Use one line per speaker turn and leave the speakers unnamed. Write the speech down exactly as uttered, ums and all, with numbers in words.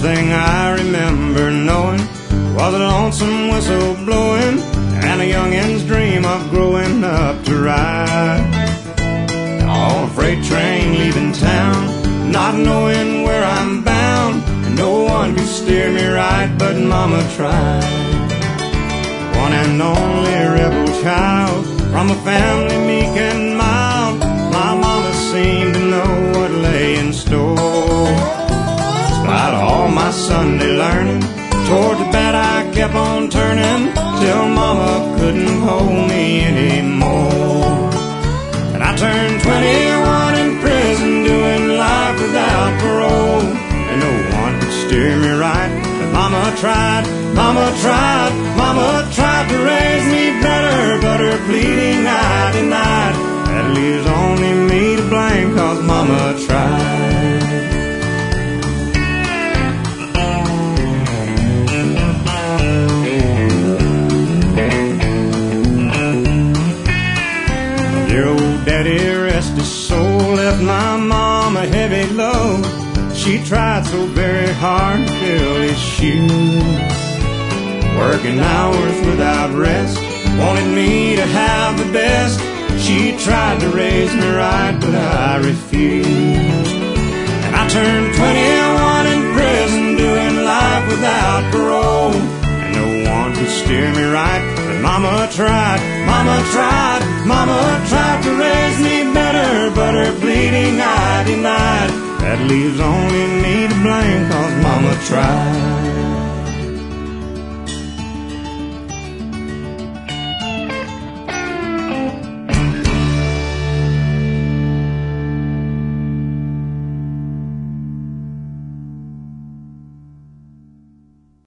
thing I remember knowing was a lonesome whistle blowing and a youngin's dream of growing up to ride on a freight train leaving town, not knowing where I'm bound, and no one could steer me right, but Mama tried. One and only rebel child from a family meek and mild, my mama seemed to know what lay in store. Despite all my Sunday learning, toward the bed I kept on turning till Mama couldn't hold me anymore. And I turned twenty-one in prison, doing life without parole, and no one could steer me right, but Mama tried, Mama tried, Mama tried to raise me better, but her pleading I denied. That leaves only me to blame, 'cause Mama tried. Dear old daddy, rest his soul, left my mom a heavy load. She tried so very hard to fill his shoes, working hours without rest, wanted me to have the best. She tried to raise me right, but I refused. And I turned twenty-one in prison, doing life without parole, and no one could steer me right, but Mama tried, Mama tried, Mama tried to raise me better, but her pleading I denied. That leaves only me to blame, 'cause Mama tried.